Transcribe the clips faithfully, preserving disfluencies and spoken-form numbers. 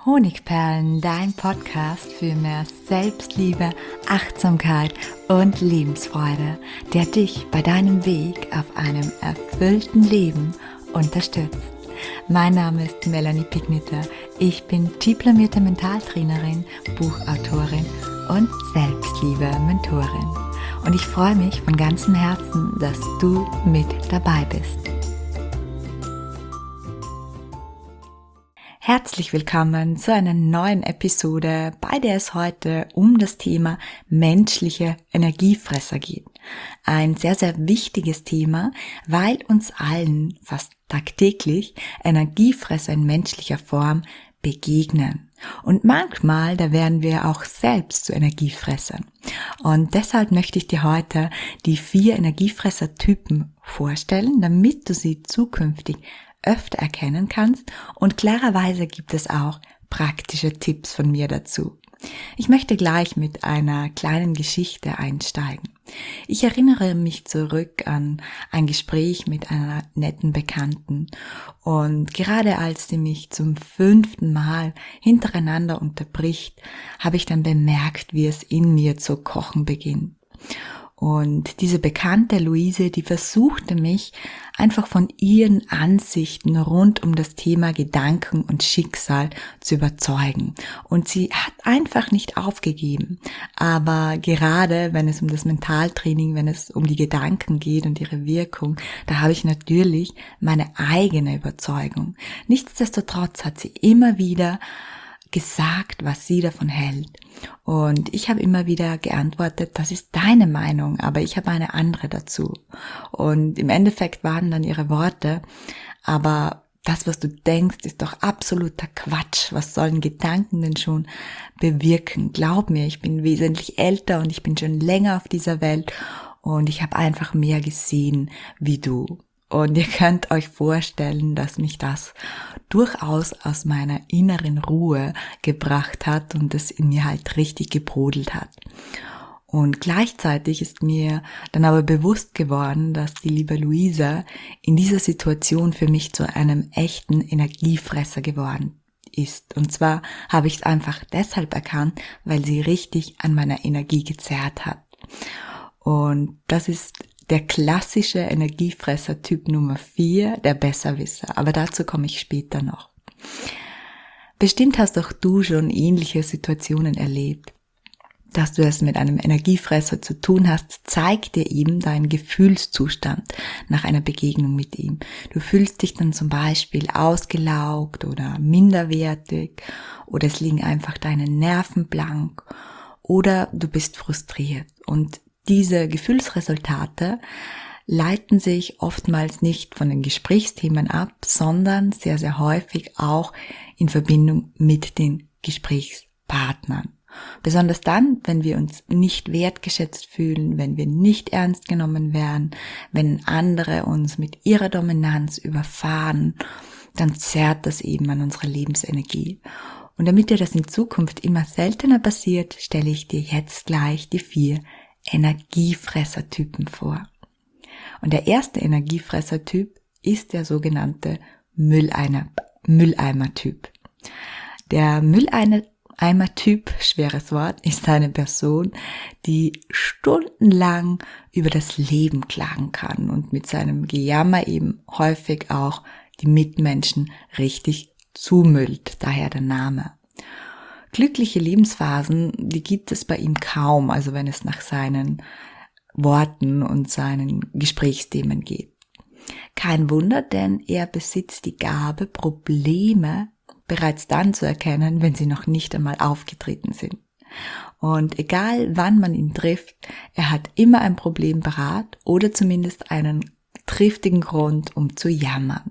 Honigperlen, dein Podcast für mehr Selbstliebe, Achtsamkeit und Lebensfreude, der dich bei deinem Weg auf einem erfüllten Leben unterstützt. Mein Name ist Melanie Pigniter. Ich bin diplomierte Mentaltrainerin, Buchautorin und Selbstliebe-Mentorin. Und ich freue mich von ganzem Herzen, dass du mit dabei bist. Herzlich willkommen zu einer neuen Episode, bei der es heute um das Thema menschliche Energiefresser geht. Ein sehr, sehr wichtiges Thema, weil uns allen fast tagtäglich Energiefresser in menschlicher Form begegnen. Und manchmal, da werden wir auch selbst zu Energiefressern. Und deshalb möchte ich dir heute die vier Energiefresser-Typen vorstellen, damit du sie zukünftig öfter erkennen kannst, und klarerweise gibt es auch praktische Tipps von mir dazu. Ich möchte gleich mit einer kleinen Geschichte einsteigen. Ich erinnere mich zurück an ein Gespräch mit einer netten Bekannten, und gerade als sie mich zum fünften Mal hintereinander unterbricht, habe ich dann bemerkt, wie es in mir zu kochen beginnt. Und diese Bekannte Luise, die versuchte mich einfach von ihren Ansichten rund um das Thema Gedanken und Schicksal zu überzeugen. Und sie hat einfach nicht aufgegeben. Aber gerade wenn es um das Mentaltraining, wenn es um die Gedanken geht und ihre Wirkung, da habe ich natürlich meine eigene Überzeugung. Nichtsdestotrotz hat sie immer wieder gesagt, was sie davon hält. Und ich habe immer wieder geantwortet, das ist deine Meinung, aber ich habe eine andere dazu. Und im Endeffekt waren dann ihre Worte, aber das, was du denkst, ist doch absoluter Quatsch. Was sollen Gedanken denn schon bewirken? Glaub mir, ich bin wesentlich älter und ich bin schon länger auf dieser Welt und ich habe einfach mehr gesehen wie du. Und ihr könnt euch vorstellen, dass mich das durchaus aus meiner inneren Ruhe gebracht hat und es in mir halt richtig gebrodelt hat. Und gleichzeitig ist mir dann aber bewusst geworden, dass die liebe Luisa in dieser Situation für mich zu einem echten Energiefresser geworden ist. Und zwar habe ich es einfach deshalb erkannt, weil sie richtig an meiner Energie gezerrt hat. Und das ist der klassische Energiefresser Typ Nummer vier, der Besserwisser. Aber dazu komme ich später noch. Bestimmt hast auch du schon ähnliche Situationen erlebt. Dass du es mit einem Energiefresser zu tun hast, zeigt dir eben deinen Gefühlszustand nach einer Begegnung mit ihm. Du fühlst dich dann zum Beispiel ausgelaugt oder minderwertig, oder es liegen einfach deine Nerven blank, oder du bist frustriert. Und diese Gefühlsresultate leiten sich oftmals nicht von den Gesprächsthemen ab, sondern sehr, sehr häufig auch in Verbindung mit den Gesprächspartnern. Besonders dann, wenn wir uns nicht wertgeschätzt fühlen, wenn wir nicht ernst genommen werden, wenn andere uns mit ihrer Dominanz überfahren, dann zerrt das eben an unserer Lebensenergie. Und damit dir das in Zukunft immer seltener passiert, stelle ich dir jetzt gleich die vier Energiefressertypen vor. Und der erste Energiefressertyp ist der sogenannte Mülleimer, Mülleimer-Typ. Der Mülleimer-Typ, schweres Wort, ist eine Person, die stundenlang über das Leben klagen kann und mit seinem Gejammer eben häufig auch die Mitmenschen richtig zumüllt, daher der Name. Glückliche Lebensphasen, die gibt es bei ihm kaum, also wenn es nach seinen Worten und seinen Gesprächsthemen geht. Kein Wunder, denn er besitzt die Gabe, Probleme bereits dann zu erkennen, wenn sie noch nicht einmal aufgetreten sind. Und egal wann man ihn trifft, er hat immer ein Problem parat oder zumindest einen triftigen Grund, um zu jammern.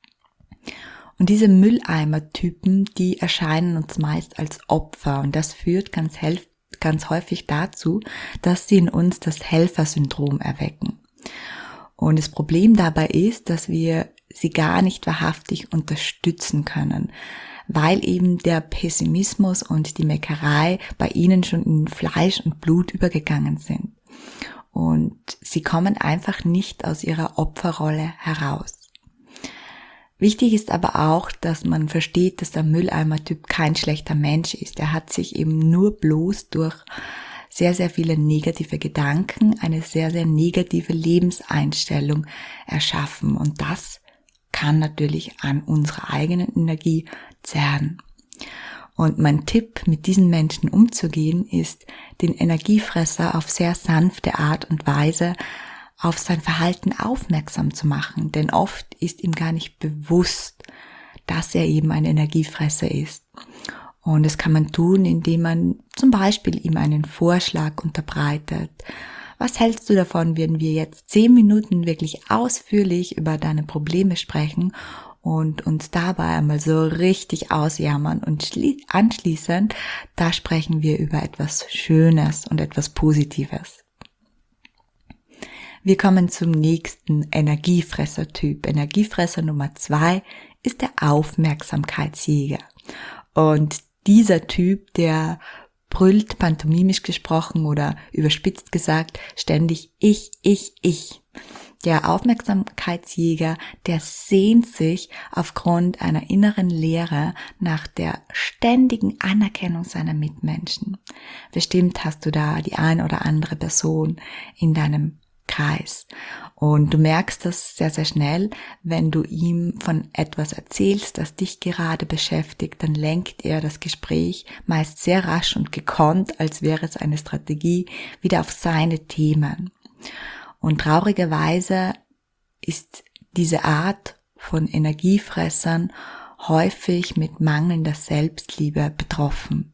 Und diese Mülleimer-Typen, die erscheinen uns meist als Opfer, und das führt ganz, helf- ganz häufig dazu, dass sie in uns das Helfersyndrom erwecken. Und das Problem dabei ist, dass wir sie gar nicht wahrhaftig unterstützen können, weil eben der Pessimismus und die Meckerei bei ihnen schon in Fleisch und Blut übergegangen sind. Und sie kommen einfach nicht aus ihrer Opferrolle heraus. Wichtig ist aber auch, dass man versteht, dass der Mülleimer-Typ kein schlechter Mensch ist. Er hat sich eben nur bloß durch sehr, sehr viele negative Gedanken, eine sehr, sehr negative Lebenseinstellung erschaffen. Und das kann natürlich an unserer eigenen Energie zerren. Und mein Tipp, mit diesen Menschen umzugehen, ist, den Energiefresser auf sehr sanfte Art und Weise auf sein Verhalten aufmerksam zu machen. Denn oft ist ihm gar nicht bewusst, dass er eben ein Energiefresser ist. Und das kann man tun, indem man zum Beispiel ihm einen Vorschlag unterbreitet. Was hältst du davon, wenn wir jetzt zehn Minuten wirklich ausführlich über deine Probleme sprechen und uns dabei einmal so richtig ausjammern und schli- anschließend, da sprechen wir über etwas Schönes und etwas Positives. Wir kommen zum nächsten Energiefresser-Typ. Energiefresser Nummer zwei ist der Aufmerksamkeitsjäger. Und dieser Typ, der brüllt, pantomimisch gesprochen oder überspitzt gesagt, ständig ich, ich, ich. Der Aufmerksamkeitsjäger, der sehnt sich aufgrund einer inneren Leere nach der ständigen Anerkennung seiner Mitmenschen. Bestimmt hast du da die ein oder andere Person in deinem Kreis. Und du merkst das sehr, sehr schnell, wenn du ihm von etwas erzählst, das dich gerade beschäftigt, dann lenkt er das Gespräch meist sehr rasch und gekonnt, als wäre es eine Strategie, wieder auf seine Themen. Und traurigerweise ist diese Art von Energiefressern häufig mit mangelnder Selbstliebe betroffen.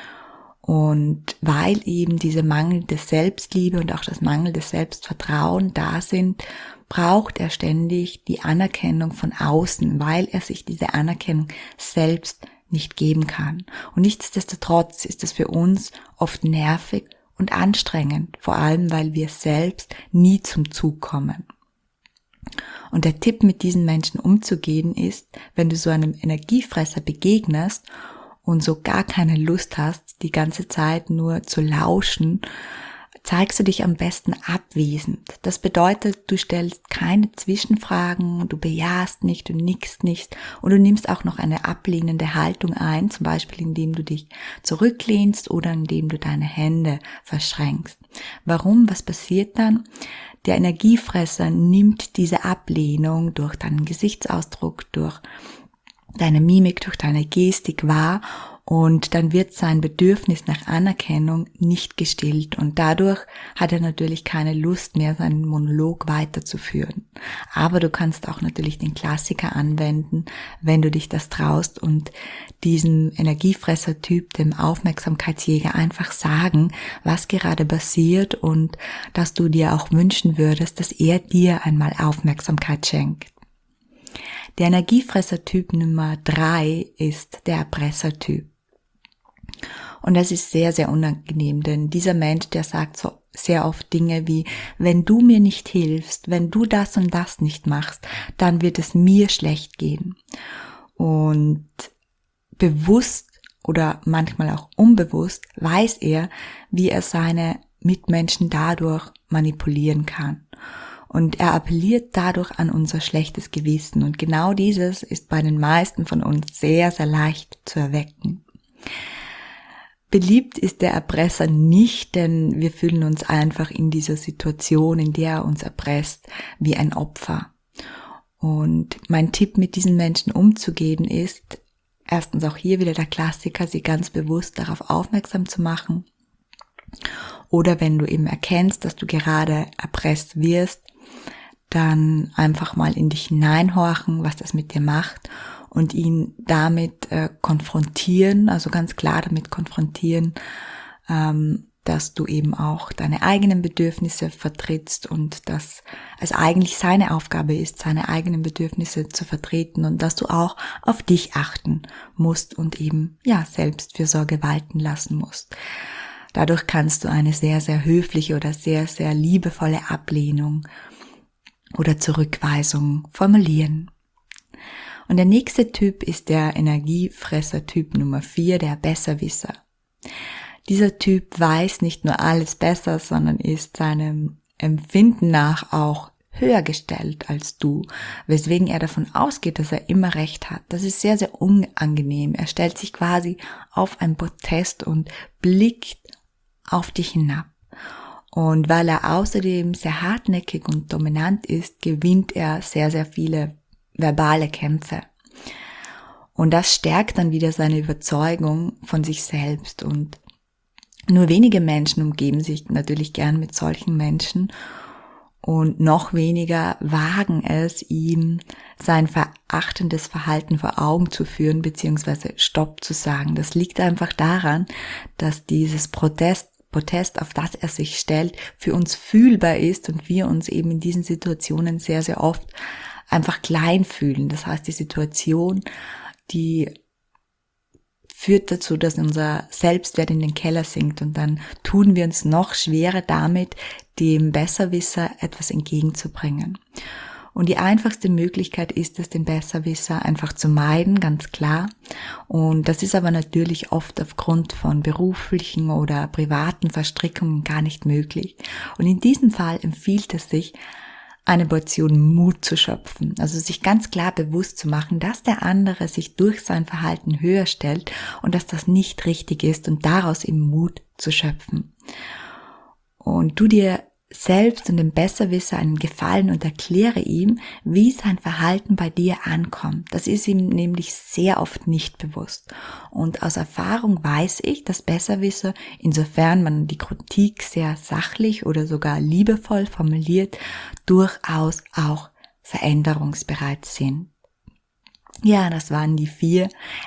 Und weil eben diese mangelnde Selbstliebe und auch das mangelnde Selbstvertrauen da sind, braucht er ständig die Anerkennung von außen, weil er sich diese Anerkennung selbst nicht geben kann. Und nichtsdestotrotz ist es für uns oft nervig und anstrengend, vor allem weil wir selbst nie zum Zug kommen. Und der Tipp, mit diesen Menschen umzugehen, ist, wenn du so einem Energiefresser begegnest und so gar keine Lust hast, die ganze Zeit nur zu lauschen, zeigst du dich am besten abwesend. Das bedeutet, du stellst keine Zwischenfragen, du bejahst nicht, du nickst nicht und du nimmst auch noch eine ablehnende Haltung ein, zum Beispiel indem du dich zurücklehnst oder indem du deine Hände verschränkst. Warum? Was passiert dann? Der Energiefresser nimmt diese Ablehnung durch deinen Gesichtsausdruck, durch deine Mimik, durch deine Gestik wahr und dann wird sein Bedürfnis nach Anerkennung nicht gestillt und dadurch hat er natürlich keine Lust mehr, seinen Monolog weiterzuführen. Aber du kannst auch natürlich den Klassiker anwenden, wenn du dich das traust und diesem Energiefresser-Typ, dem Aufmerksamkeitsjäger, einfach sagen, was gerade passiert und dass du dir auch wünschen würdest, dass er dir einmal Aufmerksamkeit schenkt. Der Energiefresser-Typ Nummer drei ist der Erpresser-Typ. Und das ist sehr, sehr unangenehm, denn dieser Mensch, der sagt so sehr oft Dinge wie, wenn du mir nicht hilfst, wenn du das und das nicht machst, dann wird es mir schlecht gehen. Und bewusst oder manchmal auch unbewusst weiß er, wie er seine Mitmenschen dadurch manipulieren kann. Und er appelliert dadurch an unser schlechtes Gewissen. Und genau dieses ist bei den meisten von uns sehr, sehr leicht zu erwecken. Beliebt ist der Erpresser nicht, denn wir fühlen uns einfach in dieser Situation, in der er uns erpresst, wie ein Opfer. Und mein Tipp, mit diesen Menschen umzugehen, ist, erstens auch hier wieder der Klassiker, sie ganz bewusst darauf aufmerksam zu machen. Oder wenn du eben erkennst, dass du gerade erpresst wirst, dann einfach mal in dich hineinhorchen, was das mit dir macht und ihn damit äh, konfrontieren, also ganz klar damit konfrontieren, ähm, dass du eben auch deine eigenen Bedürfnisse vertrittst und dass es eigentlich seine Aufgabe ist, seine eigenen Bedürfnisse zu vertreten und dass du auch auf dich achten musst und eben ja Selbstfürsorge walten lassen musst. Dadurch kannst du eine sehr, sehr höfliche oder sehr, sehr liebevolle Ablehnung oder Zurückweisung formulieren. Und der nächste Typ ist der Energiefresser-Typ Nummer vier, der Besserwisser. Dieser Typ weiß nicht nur alles besser, sondern ist seinem Empfinden nach auch höher gestellt als du, weswegen er davon ausgeht, dass er immer recht hat. Das ist sehr, sehr unangenehm. Er stellt sich quasi auf ein Podest und blickt auf dich hinab. Und weil er außerdem sehr hartnäckig und dominant ist, gewinnt er sehr, sehr viele verbale Kämpfe. Und das stärkt dann wieder seine Überzeugung von sich selbst. Und nur wenige Menschen umgeben sich natürlich gern mit solchen Menschen und noch weniger wagen es, ihm sein verachtendes Verhalten vor Augen zu führen bzw. Stopp zu sagen. Das liegt einfach daran, dass dieses Protest, Protest, auf das er sich stellt, für uns fühlbar ist und wir uns eben in diesen Situationen sehr, sehr oft einfach klein fühlen. Das heißt, die Situation, die führt dazu, dass unser Selbstwert in den Keller sinkt und dann tun wir uns noch schwerer damit, dem Besserwisser etwas entgegenzubringen. Und die einfachste Möglichkeit ist es, den Besserwisser einfach zu meiden, ganz klar. Und das ist aber natürlich oft aufgrund von beruflichen oder privaten Verstrickungen gar nicht möglich. Und in diesem Fall empfiehlt es sich, eine Portion Mut zu schöpfen, also sich ganz klar bewusst zu machen, dass der andere sich durch sein Verhalten höher stellt und dass das nicht richtig ist und daraus eben Mut zu schöpfen. Und du dir selbst und dem Besserwisser einen Gefallen und erkläre ihm, wie sein Verhalten bei dir ankommt. Das ist ihm nämlich sehr oft nicht bewusst. Und aus Erfahrung weiß ich, dass Besserwisser, insofern man die Kritik sehr sachlich oder sogar liebevoll formuliert, durchaus auch veränderungsbereit sind. Ja, das waren die vier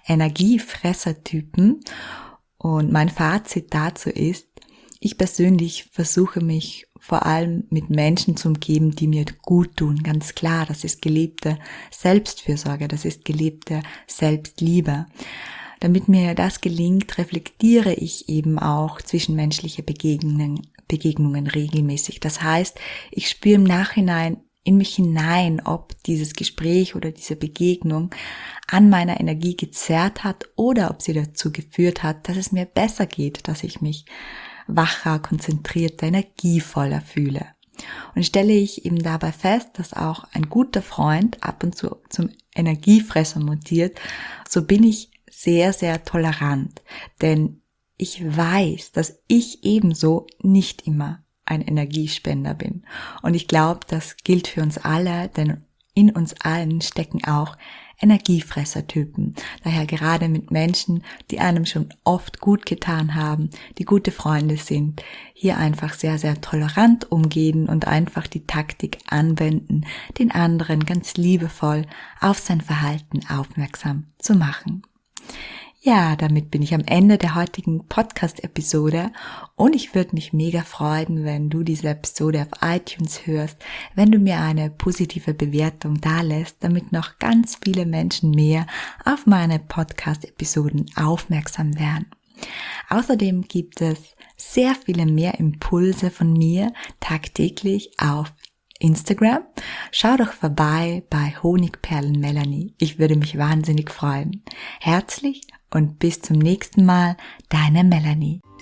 Energiefressertypen. Und mein Fazit dazu ist, ich persönlich versuche mich vor allem mit Menschen zu umgeben, die mir gut tun. Ganz klar, das ist gelebte Selbstfürsorge, das ist gelebte Selbstliebe. Damit mir das gelingt, reflektiere ich eben auch zwischenmenschliche Begegnungen, Begegnungen regelmäßig. Das heißt, ich spüre im Nachhinein in mich hinein, ob dieses Gespräch oder diese Begegnung an meiner Energie gezerrt hat oder ob sie dazu geführt hat, dass es mir besser geht, dass ich mich wacher, konzentrierter, energievoller fühle. Und stelle ich eben dabei fest, dass auch ein guter Freund ab und zu zum Energiefresser mutiert, so bin ich sehr, sehr tolerant. Denn ich weiß, dass ich ebenso nicht immer ein Energiespender bin. Und ich glaube, das gilt für uns alle, denn in uns allen stecken auch Energiefressertypen. Daher gerade mit Menschen, die einem schon oft gut getan haben, die gute Freunde sind, hier einfach sehr, sehr tolerant umgehen und einfach die Taktik anwenden, den anderen ganz liebevoll auf sein Verhalten aufmerksam zu machen. Ja, damit bin ich am Ende der heutigen Podcast-Episode und ich würde mich mega freuen, wenn du diese Episode auf iTunes hörst, wenn du mir eine positive Bewertung dalässt, damit noch ganz viele Menschen mehr auf meine Podcast-Episoden aufmerksam werden. Außerdem gibt es sehr viele mehr Impulse von mir tagtäglich auf Instagram. Schau doch vorbei bei Honigperlen Melanie. Ich würde mich wahnsinnig freuen. Herzlich und bis zum nächsten Mal, deine Melanie.